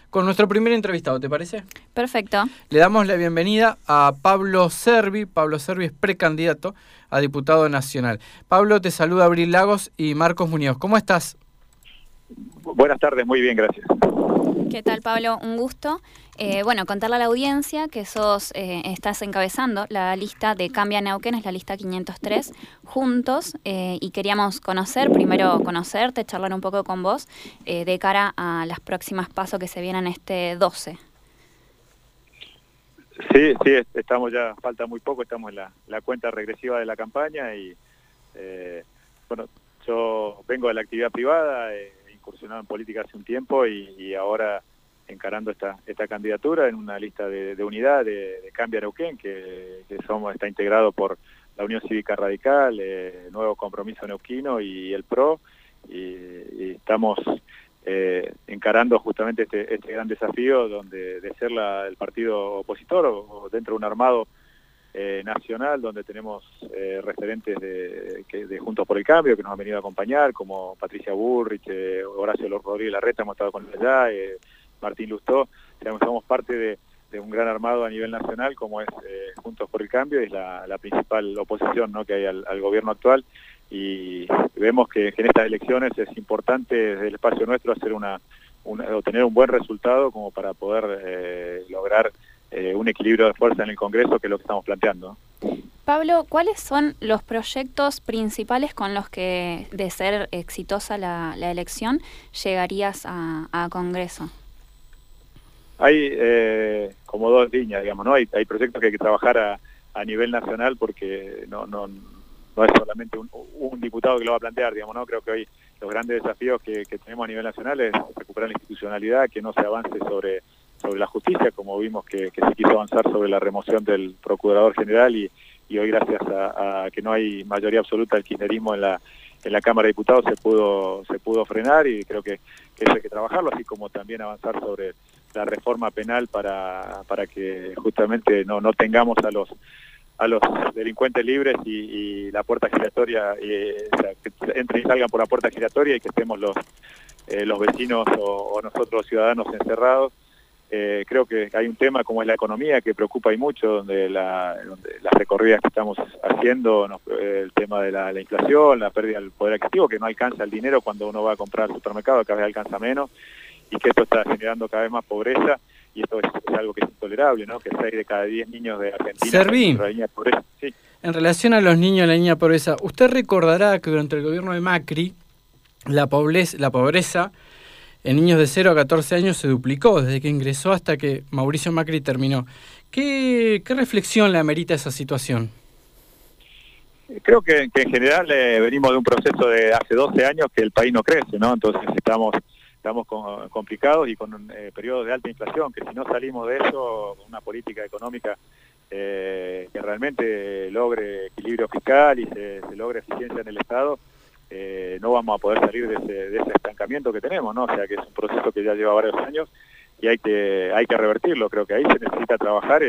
con nuestro primer entrevistado, ¿te parece? Perfecto. Le damos la bienvenida a Pablo Servi. Pablo Servi es precandidato a diputado nacional. Pablo, te saluda Abril Lagos y Marcos Muñoz. ¿Cómo estás? Buenas tardes, muy bien, gracias. ¿Qué tal, Pablo? Un gusto. Contarle a la audiencia que estás encabezando la lista de Cambia Neuquén, es la lista 503, juntos, y queríamos primero conocerte, charlar un poco con vos, de cara a las próximas pasos que se vienen este 12. Sí, estamos ya, falta muy poco, estamos en la cuenta regresiva de la campaña y, yo vengo de la actividad privada, incursionado en política hace un tiempo y ahora encarando esta candidatura en una lista de unidad de Cambia Neuquén, que está integrado por la Unión Cívica Radical, Nuevo Compromiso Neuquino y el PRO, y estamos encarando justamente este gran desafío de ser el partido opositor o dentro de un armado nacional donde tenemos referentes de Juntos por el Cambio que nos han venido a acompañar, como Patricia Bullrich, Horacio Rodríguez Larreta, hemos estado con él allá, Martín Lustó. Somos parte de un gran armado a nivel nacional como es Juntos por el Cambio, y es la principal oposición, ¿no?, que hay al gobierno actual, y vemos que en estas elecciones es importante desde el espacio nuestro hacer obtener un buen resultado como para poder lograr un equilibrio de fuerza en el Congreso, que es lo que estamos planteando. Pablo, ¿cuáles son los proyectos principales con los que, de ser exitosa la elección, llegarías a Congreso? Hay como dos líneas, digamos, ¿no? Hay proyectos que hay que trabajar a nivel nacional porque no es solamente un diputado que lo va a plantear, digamos, ¿no? Creo que hoy los grandes desafíos que tenemos a nivel nacional es recuperar la institucionalidad, que no se avance sobre la justicia, como vimos que se quiso avanzar sobre la remoción del Procurador General y hoy gracias a que no hay mayoría absoluta del kirchnerismo en la Cámara de Diputados se pudo frenar, y creo que eso hay que trabajarlo, así como también avanzar sobre la reforma penal para que justamente no tengamos a los delincuentes libres y la puerta giratoria, o sea, que entren y salgan por la puerta giratoria y que estemos los vecinos o nosotros los ciudadanos encerrados. Creo que hay un tema como es la economía que preocupa y mucho, donde las recorridas que estamos haciendo, el tema de la inflación, la pérdida del poder adquisitivo, que no alcanza el dinero cuando uno va a comprar al supermercado, cada vez alcanza menos, y que esto está generando cada vez más pobreza, y esto es algo que es intolerable, ¿no? Que 6 de cada 10 niños de Argentina Serví, en la línea de pobreza. Sí. En relación a los niños en la línea de pobreza, usted recordará que durante el gobierno de Macri la pobreza en niños de 0 a 14 años se duplicó desde que ingresó hasta que Mauricio Macri terminó. ¿Qué reflexión le amerita esa situación? Creo que en general venimos de un proceso de hace 12 años que el país no crece, ¿no? Entonces estamos complicados y con periodos de alta inflación, que si no salimos de eso, con una política económica que realmente logre equilibrio fiscal y se logre eficiencia en el Estado, no vamos a poder salir de ese estancamiento que tenemos, ¿no? O sea que es un proceso que ya lleva varios años y hay que revertirlo. Creo que ahí se necesita trabajar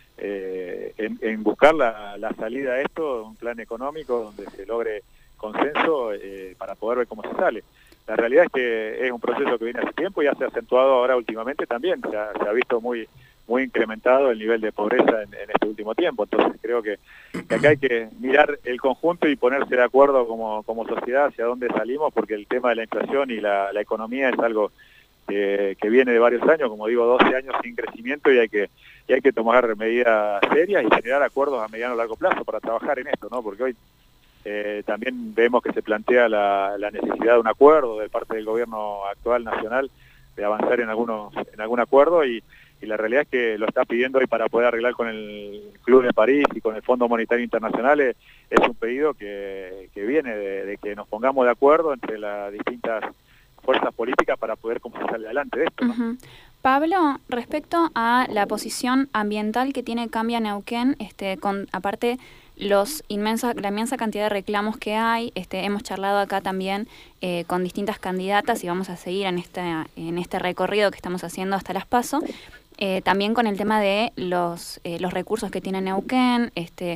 en buscar la salida a esto, un plan económico donde se logre consenso para poder ver cómo se sale. La realidad es que es un proceso que viene hace tiempo y ya se ha acentuado ahora últimamente también. Se ha visto muy incrementado el nivel de pobreza en este último tiempo. Entonces creo que acá hay que mirar el conjunto y ponerse de acuerdo como sociedad hacia dónde salimos, porque el tema de la inflación y la economía es algo que viene de varios años, como digo, 12 años sin crecimiento, y hay que tomar medidas serias y generar acuerdos a mediano o largo plazo para trabajar en esto, ¿no? Porque hoy también vemos que se plantea la necesidad de un acuerdo de parte del gobierno actual nacional de avanzar en algún acuerdo, y la realidad es que lo está pidiendo hoy para poder arreglar con el Club de París y con el Fondo Monetario Internacional. Es un pedido que viene de que nos pongamos de acuerdo entre las distintas fuerzas políticas para poder cómo se sale adelante de esto, ¿no? Uh-huh. Pablo, respecto a la posición ambiental que tiene Cambia Neuquén, aparte la inmensa cantidad de reclamos que hay, hemos charlado acá también con distintas candidatas y vamos a seguir en este recorrido que estamos haciendo hasta las PASO, también con el tema de los recursos que tiene Neuquén,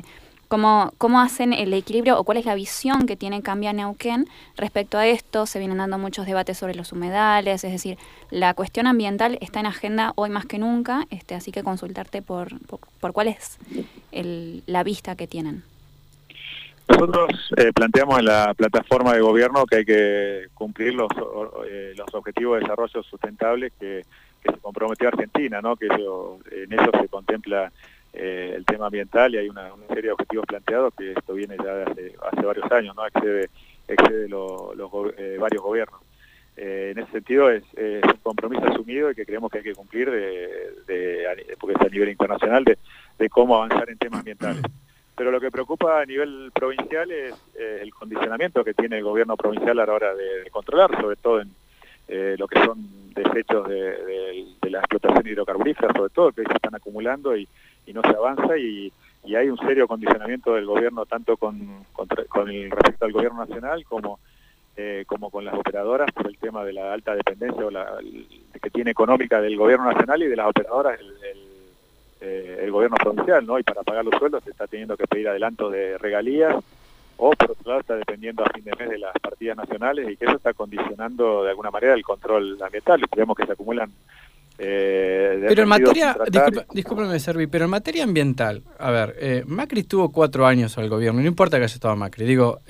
¿Cómo hacen el equilibrio o cuál es la visión que tiene Cambia Neuquén respecto a esto? Se vienen dando muchos debates sobre los humedales, es decir, la cuestión ambiental está en agenda hoy más que nunca, así que consultarte por cuál es la vista que tienen. Nosotros planteamos en la plataforma de gobierno que hay que cumplir los objetivos de desarrollo sustentable que se comprometió Argentina, ¿no? Que en eso se contempla el tema ambiental y hay una serie de objetivos planteados que esto viene ya de hace varios años, ¿no? Excede varios gobiernos. En ese sentido es un compromiso asumido y que creemos que hay que cumplir porque es a nivel internacional de cómo avanzar en temas ambientales. Pero lo que preocupa a nivel provincial es el condicionamiento que tiene el gobierno provincial a la hora de controlar, sobre todo en lo que son desechos de la explotación hidrocarburífera, sobre todo, que se están acumulando y no se avanza y hay un serio condicionamiento del gobierno tanto con respecto al gobierno nacional como con las operadoras por el tema de la alta dependencia que tiene económica del gobierno nacional y de las operadoras el gobierno provincial, ¿no? Y para pagar los sueldos se está teniendo que pedir adelantos de regalías o por otro lado está dependiendo a fin de mes de las partidas nacionales y que eso está condicionando de alguna manera el control ambiental. Vemos que se acumulan pero en materia, discúlpeme, Servi, pero en materia ambiental, a ver, Macri estuvo 4 años al gobierno, no importa que haya estado Macri, digo,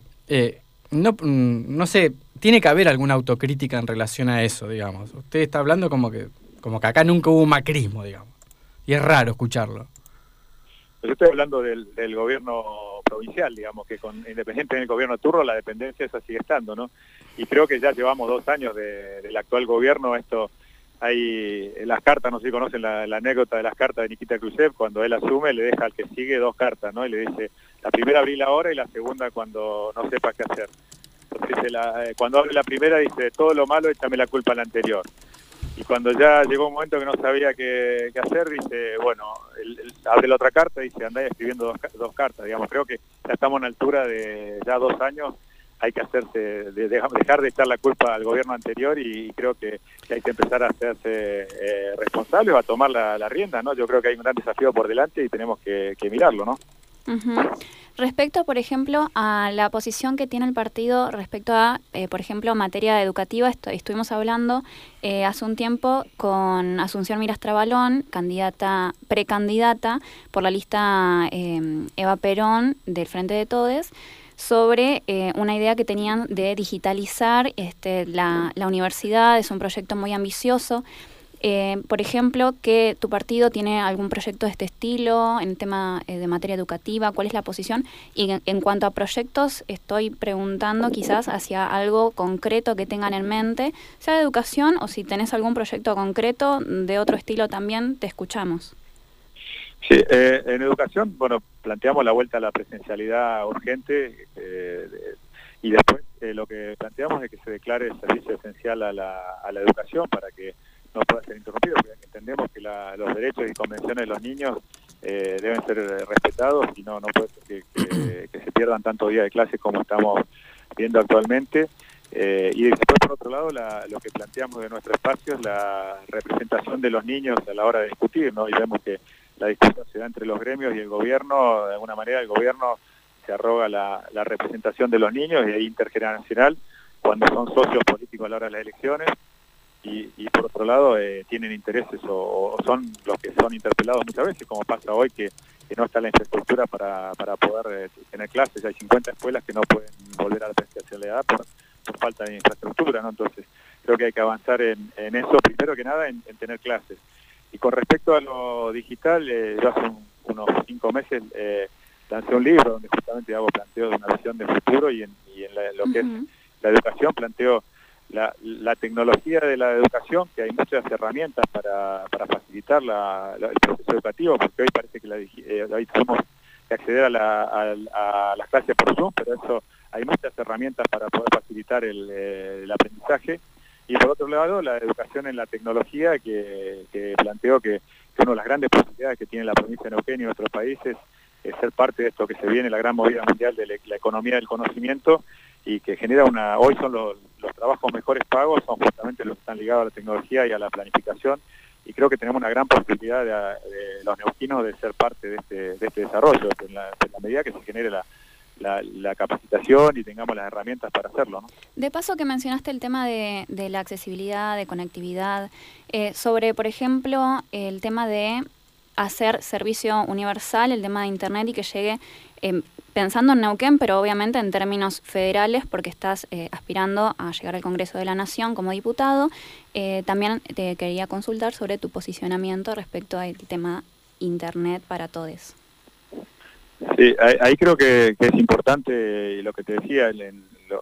no sé, tiene que haber alguna autocrítica en relación a eso, digamos. Usted está hablando como que acá nunca hubo macrismo, digamos, y es raro escucharlo. Yo estoy hablando del gobierno provincial, digamos, que independiente del gobierno turno, la dependencia esa sigue estando, ¿no? Y creo que ya llevamos 2 años del actual gobierno, hay las cartas, no sé si conocen la anécdota de las cartas de Nikita Khrushchev, cuando él asume le deja al que sigue 2 cartas, ¿no? Y le dice, la primera abrila ahora y la segunda cuando no sepa qué hacer. Entonces cuando abre la primera dice, todo lo malo échame la culpa al anterior. Y cuando ya llegó un momento que no sabía qué hacer, dice, bueno, abre la otra carta y dice, andá escribiendo 2 cartas, digamos. Creo que ya estamos a una altura de ya 2 años, hay que dejar de echar la culpa al gobierno anterior y creo que hay que empezar a hacerse responsables o a tomar la rienda, ¿no? Yo creo que hay un gran desafío por delante y tenemos que mirarlo, ¿no? Uh-huh. Respecto, por ejemplo, a la posición que tiene el partido respecto a, por ejemplo, materia educativa, estuvimos hablando hace un tiempo con Asunción Miras Trabalón, precandidata por la lista Eva Perón del Frente de Todes, sobre una idea que tenían de digitalizar la universidad. Es un proyecto muy ambicioso. Por ejemplo, que tu partido tiene algún proyecto de este estilo en el tema de materia educativa, ¿cuál es la posición? Y en cuanto a proyectos, estoy preguntando quizás hacia algo concreto que tengan en mente, sea de educación o si tenés algún proyecto concreto de otro estilo también, te escuchamos. Sí, en educación, bueno, planteamos la vuelta a la presencialidad urgente y después lo que planteamos es que se declare el servicio esencial a la educación para que no pueda ser interrumpido, porque entendemos que los derechos y convenciones de los niños deben ser respetados y no puede ser que se pierdan tantos días de clase como estamos viendo actualmente. Y después, por otro lado, lo que planteamos de nuestro espacio es la representación de los niños a la hora de discutir, ¿no? Y vemos que la discusión se da entre los gremios y el gobierno. De alguna manera el gobierno se arroga la representación de los niños y es intergeneracional cuando son socios políticos a la hora de las elecciones. Y por otro lado tienen intereses o son los que son interpelados muchas veces, como pasa hoy que no está la infraestructura para poder tener clases. Hay 50 escuelas que no pueden volver a la presencialidad por falta de infraestructura, ¿no? Entonces creo que hay que avanzar en eso, primero que nada en tener clases. Y con respecto a lo digital, yo hace unos 5 meses lancé un libro donde justamente hago planteos de una visión de futuro y en lo que es la educación planteo la tecnología de la educación, que hay muchas herramientas para facilitar el proceso educativo, porque hoy parece que hoy tenemos que acceder a las clases por Zoom, pero eso hay muchas herramientas para poder facilitar el aprendizaje. Y por otro lado, la educación en la tecnología, que planteo que una de las grandes posibilidades que tiene la provincia de Neuquén y nuestro país es ser parte de esto que se viene, la gran movida mundial de la economía del conocimiento, y que genera hoy son los trabajos mejores pagos, son justamente los que están ligados a la tecnología y a la planificación, y creo que tenemos una gran posibilidad de los neuquinos de ser parte de este desarrollo, en la medida que se genere la capacitación y tengamos las herramientas para hacerlo, ¿no? De paso que mencionaste el tema de la accesibilidad, de conectividad, sobre, por ejemplo, el tema de hacer servicio universal, el tema de Internet y que llegue, pensando en Neuquén, pero obviamente en términos federales, porque estás aspirando a llegar al Congreso de la Nación como diputado. También te quería consultar sobre tu posicionamiento respecto al tema Internet para todos. Sí, ahí creo que es importante lo que te decía, el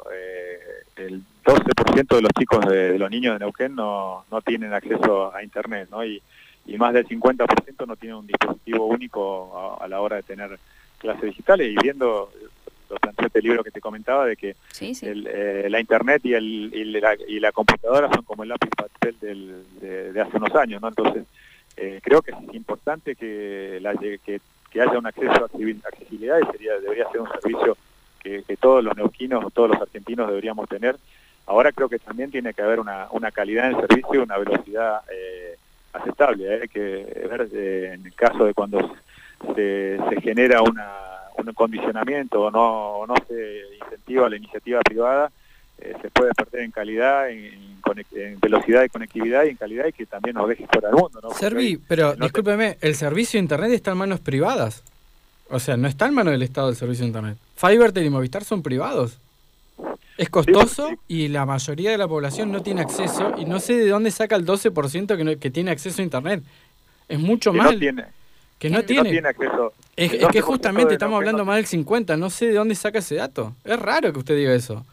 12% de los chicos, de los niños de Neuquén no tienen acceso a Internet, ¿no? Y más del 50% no tienen un dispositivo único a la hora de tener clases digitales, y viendo, lo planteé este libro que te comentaba, de que sí. La Internet y la computadora son como el lápiz pastel de hace unos años, ¿no? Entonces, creo que es importante que haya un acceso a accesibilidad, y debería ser un servicio que todos los neuquinos o todos los argentinos deberíamos tener. Ahora creo que también tiene que haber una calidad en el servicio, una velocidad aceptable. Hay que ver en el caso de cuando se genera un condicionamiento o no se incentiva la iniciativa privada, se puede perder en calidad, en velocidad de conectividad y en calidad, y que también nos deje fuera del mundo, ¿no? Servi, pero discúlpeme, ¿el servicio de Internet está en manos privadas? O sea, no está en manos del Estado el servicio de Internet. Fivertel y Movistar son privados. Es costoso, sí. Y la mayoría de la población no tiene acceso, y no sé de dónde saca el 12% que tiene acceso a Internet. Es mucho más. Que no tiene acceso. Es que justamente estamos hablando más del 50%, no sé de dónde saca ese dato. Es raro que usted diga eso.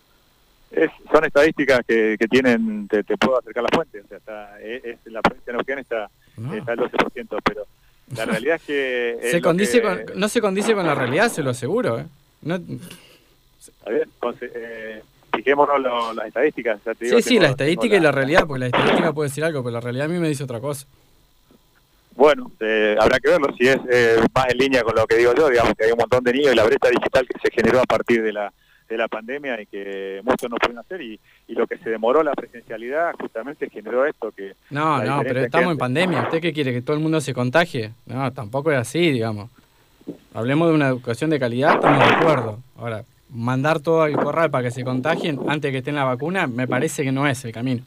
Son estadísticas que tienen, te puedo acercar la fuente, o sea, la provincia de Neuquén está el 12%, pero la realidad es que... no se condice con la realidad, se lo aseguro. No... A ver, fijémonos las estadísticas. Ya te digo, sí, la estadística y la realidad, porque la estadística puede decir algo, pero la realidad a mí me dice otra cosa. Bueno, habrá que verlo, si es más en línea con lo que digo yo, digamos que hay un montón de niños y la brecha digital que se generó a partir de la pandemia y que muchos no pueden hacer, y lo que se demoró la presencialidad justamente generó esto que... No, pero estamos en pandemia. ¿Usted qué quiere? ¿Que todo el mundo se contagie? No, tampoco es así, digamos. Hablemos de una educación de calidad, estamos de acuerdo. Ahora, mandar todo al corral para que se contagien antes de que estén la vacuna, me parece que no es el camino.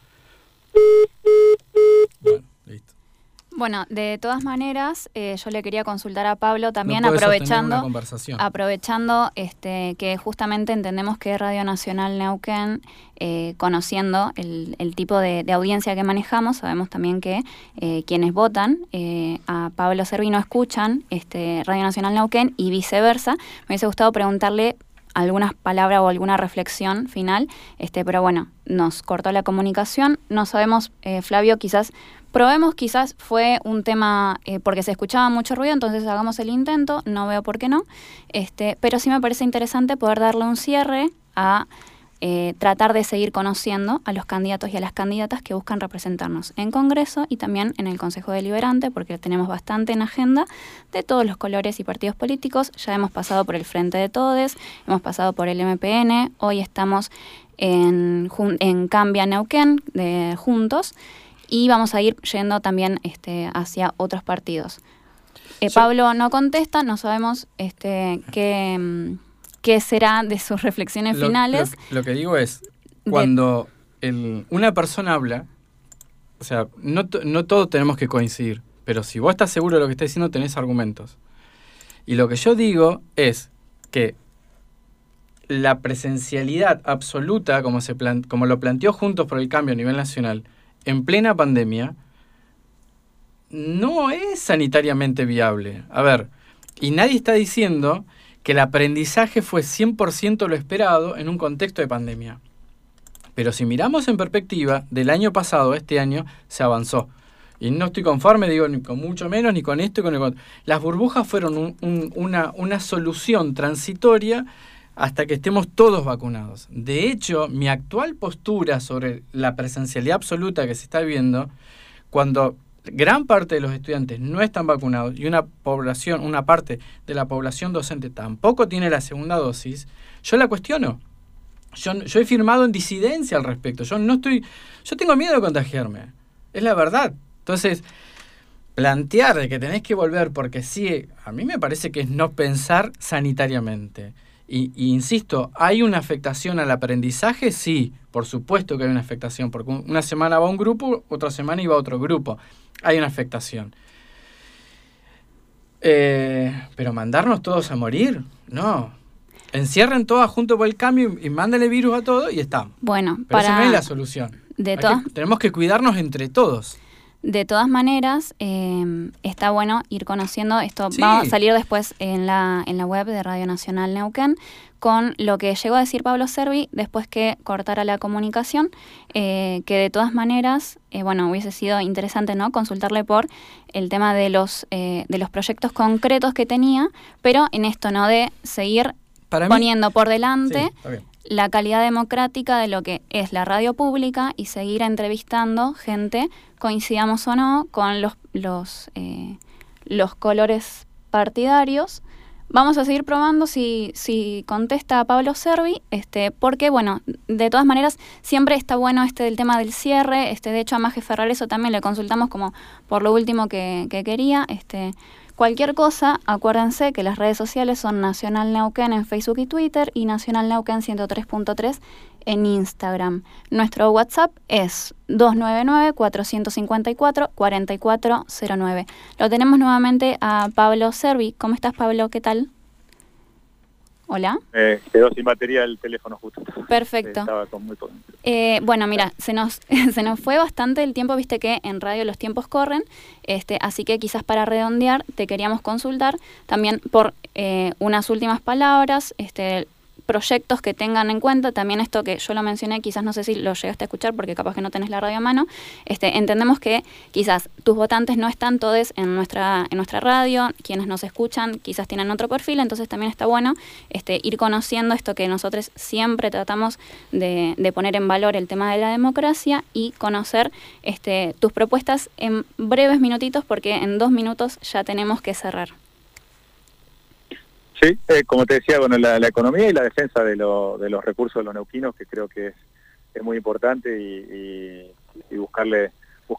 Bueno, listo. Bueno, de todas maneras, yo le quería consultar a Pablo también, no aprovechando que justamente entendemos que Radio Nacional Neuquén, conociendo el tipo de audiencia que manejamos, sabemos también que quienes votan a Pablo Servi no escuchan Radio Nacional Neuquén y viceversa. Me hubiese gustado preguntarle algunas palabras o alguna reflexión final, pero bueno, nos cortó la comunicación. No sabemos, Flavio, quizás fue un tema porque se escuchaba mucho ruido, entonces hagamos el intento, no veo por qué no, pero sí me parece interesante poder darle un cierre a tratar de seguir conociendo a los candidatos y a las candidatas que buscan representarnos en Congreso y también en el Consejo Deliberante, porque tenemos bastante en agenda de todos los colores y partidos políticos. Ya hemos pasado por el Frente de Todes, hemos pasado por el MPN, hoy estamos en Cambia Neuquén de Juntos, y vamos a ir yendo también hacia otros partidos. Pablo no contesta, no sabemos qué será de sus reflexiones finales. Lo que digo es, cuando una persona habla, o sea, no todos tenemos que coincidir, pero si vos estás seguro de lo que estás diciendo, tenés argumentos. Y lo que yo digo es que la presencialidad absoluta, como lo planteó Juntos por el Cambio a nivel nacional, en plena pandemia, no es sanitariamente viable. A ver, y nadie está diciendo que el aprendizaje fue 100% lo esperado en un contexto de pandemia. Pero si miramos en perspectiva, del año pasado a este año se avanzó. Y no estoy conforme, digo, ni con mucho menos, ni con esto, ni con el otro. Las burbujas fueron una solución transitoria hasta que estemos todos vacunados. De hecho, mi actual postura sobre la presencialidad absoluta que se está viviendo, cuando gran parte de los estudiantes no están vacunados y una parte de la población docente tampoco tiene la segunda dosis, yo la cuestiono. Yo he firmado en disidencia al respecto. Yo tengo miedo de contagiarme. Es la verdad. Entonces, plantear de que tenés que volver porque sí, a mí me parece que es no pensar sanitariamente. Y insisto, ¿hay una afectación al aprendizaje? Sí, por supuesto que hay una afectación, porque una semana va un grupo, otra semana iba otro grupo. Hay una afectación. Pero mandarnos todos a morir, no. Encierren todas juntos por el cambio y mándenle virus a todos y estamos. Bueno, pero esa no es la solución. Tenemos que cuidarnos entre todos. De todas maneras, está bueno ir conociendo esto. Sí. Va a salir después en la web de Radio Nacional Neuquén con lo que llegó a decir Pablo Servi después que cortara la comunicación, que de todas maneras, hubiese sido interesante, ¿no?, consultarle por el tema de los proyectos concretos que tenía, pero en esto, ¿no?, de seguir poniendo por delante la calidad democrática de lo que es la radio pública y seguir entrevistando gente, coincidamos o no, con los colores partidarios. Vamos a seguir probando si contesta Pablo Servi, porque, de todas maneras, siempre está bueno del tema del cierre. De hecho, a Maje Ferrareso también le consultamos como por lo último que quería. Cualquier cosa, acuérdense que las redes sociales son Nacional Neuquén en Facebook y Twitter y Nacional Neuquén 103.3 en Instagram. Nuestro WhatsApp es 299-454-4409. Lo tenemos nuevamente a Pablo Servi. ¿Cómo estás, Pablo? ¿Qué tal? Hola. Quedó sin batería el teléfono justo. Perfecto. Estaba con muy poco. Mira, se nos fue bastante el tiempo, viste que en radio los tiempos corren, así que quizás para redondear te queríamos consultar también por unas últimas palabras, proyectos que tengan en cuenta, también esto que yo lo mencioné, quizás no sé si lo llegaste a escuchar porque capaz que no tenés la radio a mano, entendemos que quizás tus votantes no están todos en nuestra radio, quienes nos escuchan quizás tienen otro perfil, entonces también está bueno ir conociendo esto que nosotros siempre tratamos de poner en valor, el tema de la democracia, y conocer tus propuestas en breves minutitos porque en 2 minutos ya tenemos que cerrar. Sí, como te decía, la economía y la defensa de los recursos de los neuquinos, que creo que es muy importante, y buscarle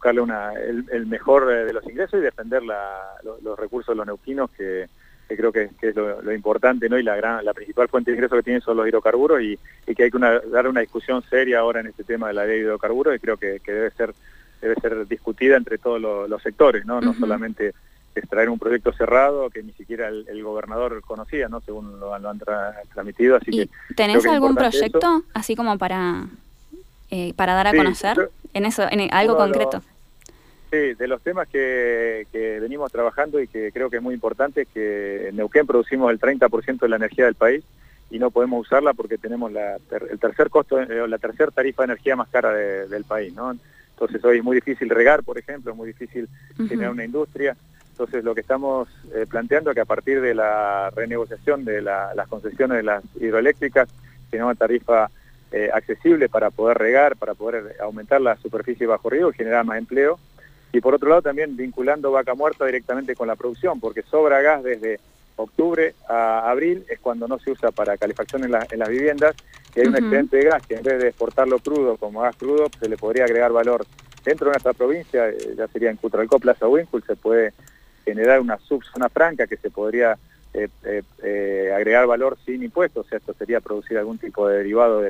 el mejor de los ingresos y defender los recursos de los neuquinos, que creo que es lo importante, ¿no? Y la principal fuente de ingresos que tienen son los hidrocarburos, y que hay que dar una discusión seria ahora en este tema de la ley de hidrocarburos, y creo que debe ser discutida entre todos los sectores, ¿no? No solamente extraer un proyecto cerrado que ni siquiera el gobernador conocía, ¿no?, según lo han transmitido. Así que ¿tenés algún proyecto así como para dar a conocer en algo concreto? Sí, de los temas que venimos trabajando y que creo que es muy importante, es que en Neuquén producimos el 30% de la energía del país y no podemos usarla porque tenemos el tercer costo, la tercera tarifa de energía más cara del país, ¿no? Entonces hoy es muy difícil regar, por ejemplo, es muy difícil generar una industria. Entonces lo que estamos planteando es que a partir de la renegociación de las concesiones de las hidroeléctricas, tiene una tarifa accesible para poder regar, para poder aumentar la superficie bajo riego y generar más empleo. Y por otro lado también vinculando Vaca Muerta directamente con la producción, porque sobra gas desde octubre a abril, es cuando no se usa para calefacción en las viviendas, y hay un excedente de gas que en vez de exportarlo crudo como gas crudo, se le podría agregar valor dentro de nuestra provincia, ya sería en Cutralcó, Plaza Huíncul, se puede generar una subzona franca que se podría agregar valor sin impuestos, o sea, esto sería producir algún tipo de derivado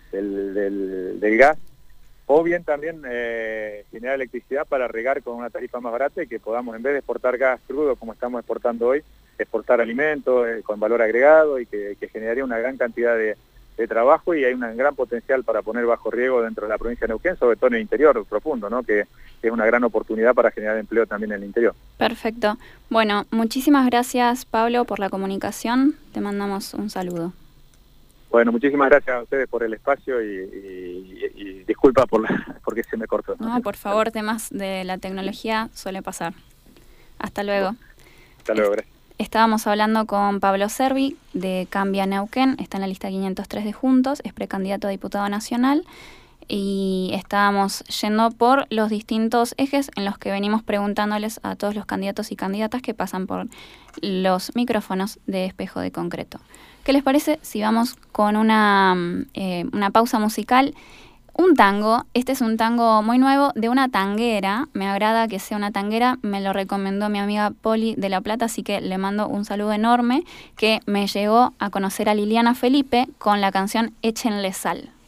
del gas, o bien también generar electricidad para regar con una tarifa más barata y que podamos, en vez de exportar gas crudo como estamos exportando hoy, exportar alimentos con valor agregado, y que generaría una gran cantidad de trabajo, y hay un gran potencial para poner bajo riego dentro de la provincia de Neuquén, sobre todo en el interior profundo, ¿no?, que es una gran oportunidad para generar empleo también en el interior. Perfecto. Bueno, muchísimas gracias, Pablo, por la comunicación. Te mandamos un saludo. Bueno, muchísimas gracias a ustedes por el espacio y disculpa porque se me cortó. No, por favor, temas de la tecnología suele pasar. Hasta luego. Hasta luego, gracias. Estábamos hablando con Pablo Servi de Cambia Neuquén, está en la lista 503 de Juntos, es precandidato a diputado nacional. y estábamos yendo por los distintos ejes en los que venimos preguntándoles a todos los candidatos y candidatas que pasan por los micrófonos de Espejo de Concreto. ¿Qué les parece si vamos con una pausa musical? Un tango, este es un tango muy nuevo de una tanguera, me agrada que sea una tanguera, me lo recomendó mi amiga Poli de La Plata, así que le mando un saludo enorme, que me llegó a conocer a Liliana Felipe con la canción Échenle Sal.